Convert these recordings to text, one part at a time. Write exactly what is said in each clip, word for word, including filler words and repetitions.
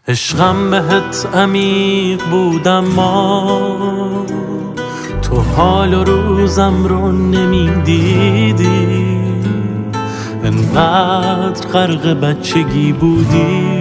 عشقم بهت عمیق بود اما تو حال و روزم رو نمیدیدی، انقدر غرق بچگی بودی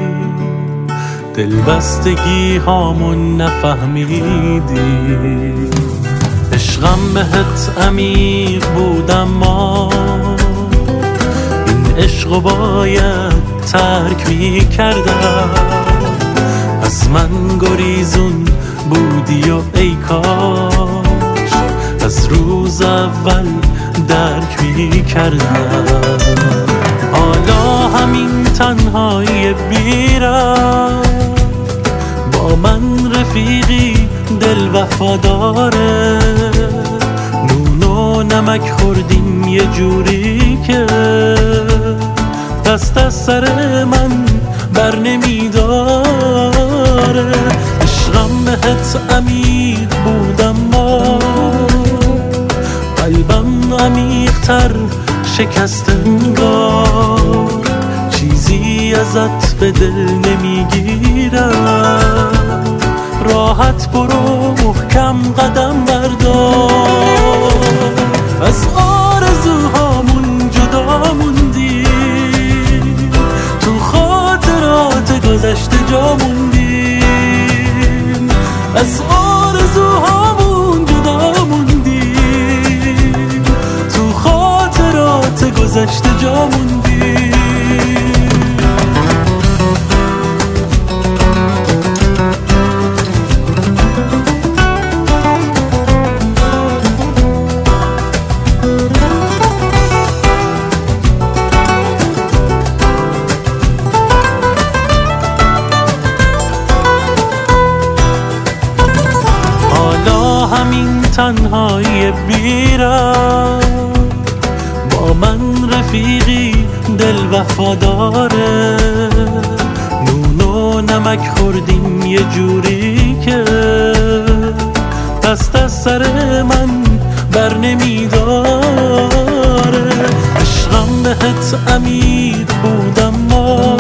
دلبستگی هامون نفهمیدی. عشقم بهت عمیق بود اما این عشقو باید ترک می کردم، از من گریزون بودی و ای کاش از روز اول درک می کردم. حالا همین تنهایی بیرم با من رفیقی دل وفاداره، نون و نمک خوردیم یه جوری که دست از سر من بر نمیداره. عشقم بهت عمیق بود اما قلبم عمیق‌تر شکست انگار، چیزی ازت به دل نمیگیرم، راحت برو محکم قدم بردار. از آرزوهامون جدا موندی، تو خاطرات گذشته جا موندیم، از آرزوهامون جدا موندیم، تو خاطرات گذشته جا موندیم. همین تنهایی بیرم با من رفیقی دل وفاداره، نون و نمک خوردیم یه جوری که دست از سر من بر نمیداره. عشقم بهت عمیق بود اما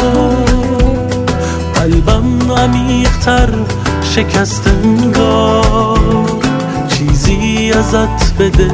قلبم عمیق‌تر شکست انگار، چیزی ازت به دل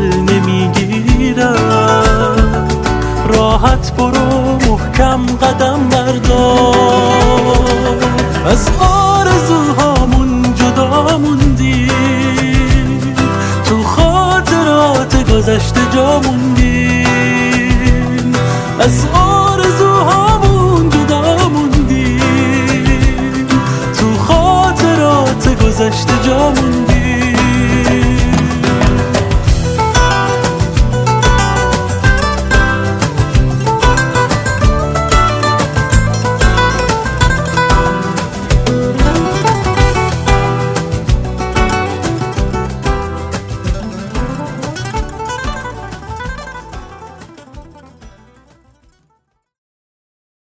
نمیگیرم، راحت برو محکم قدم بردار. از آرزوهامون جدا موندیم، تو خاطرات گذشته جا موندیم، از آرزوهامون جدا موندیم، تو خاطرات گذشته جا موندیم.